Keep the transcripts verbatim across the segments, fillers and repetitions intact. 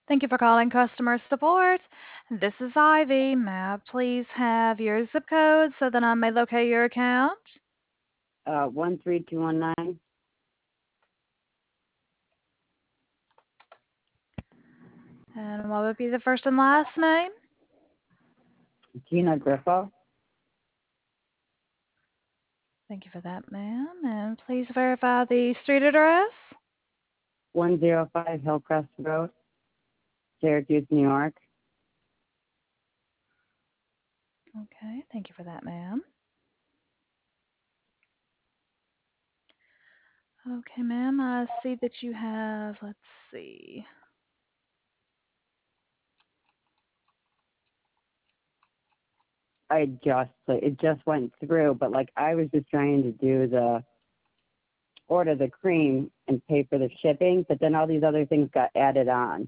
Thank you for calling customer support. This is Ivy. May I please have your zip code so that I may locate your account? Uh, one three two one nine. And what would be the first and last name? Gina Griffo. Thank you for that, ma'am. And please verify the street address. one oh five Hillcrest Road, Syracuse, New York. Okay, thank you for that, ma'am. Okay, ma'am, I see that you have, let's see. I just, it just went through, but like I was just trying to do the, order the cream and pay for the shipping, but then all these other things got added on.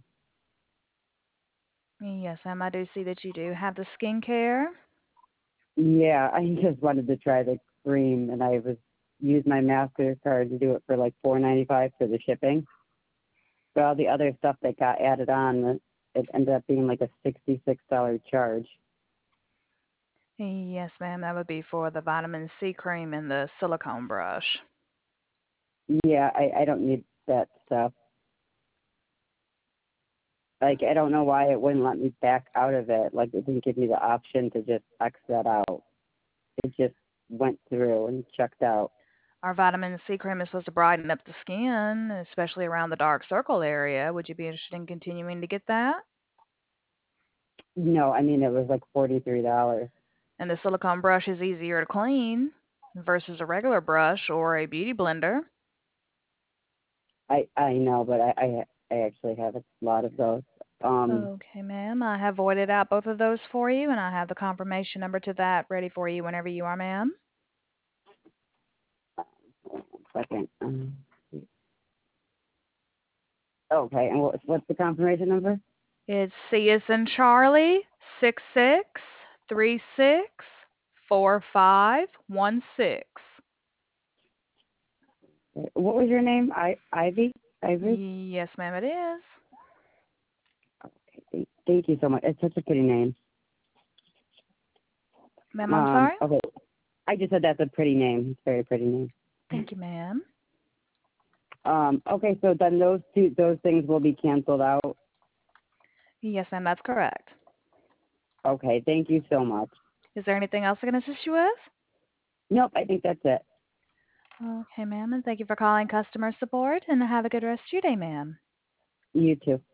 Yes, ma'am, I do see that you do have the skincare. Yeah, I just wanted to try the cream and I was, used my MasterCard to do it for like four ninety five for the shipping. But all the other stuff that got added on, it ended up being like a sixty-six dollars charge. Yes, ma'am, that would be for the vitamin C cream and the silicone brush. Yeah, I, I don't need that stuff. Like, I don't know why it wouldn't let me back out of it. Like, it didn't give me the option to just X that out. It just went through and checked out. Our vitamin C cream is supposed to brighten up the skin, especially around the dark circle area. Would you be interested in continuing to get that? No, I mean, it was like forty-three dollars. And the silicone brush is easier to clean versus a regular brush or a beauty blender. I, I know, but I, I, I actually have a lot of those. Um, Okay, ma'am. I have voided out both of those for you, and I have the confirmation number to that ready for you whenever you are, ma'am. one second. Um, okay, and what, what's the confirmation number? It's C as in Charlie, six six three six four five one six. What was your name? I, Ivy? Ivy? Yes, ma'am, it is. Okay, thank, thank you so much. It's such a pretty name. Ma'am, I'm Um, sorry? okay. I just said that's a pretty name. It's a very pretty name. Thank you, ma'am. Um, okay, so then those two, those things will be canceled out. Yes, ma'am, that's correct. Okay, thank you so much. Is there anything else I can assist you with? Nope, I think that's it. Okay, ma'am, and thank you for calling customer support, and have a good rest of your day, ma'am. You too.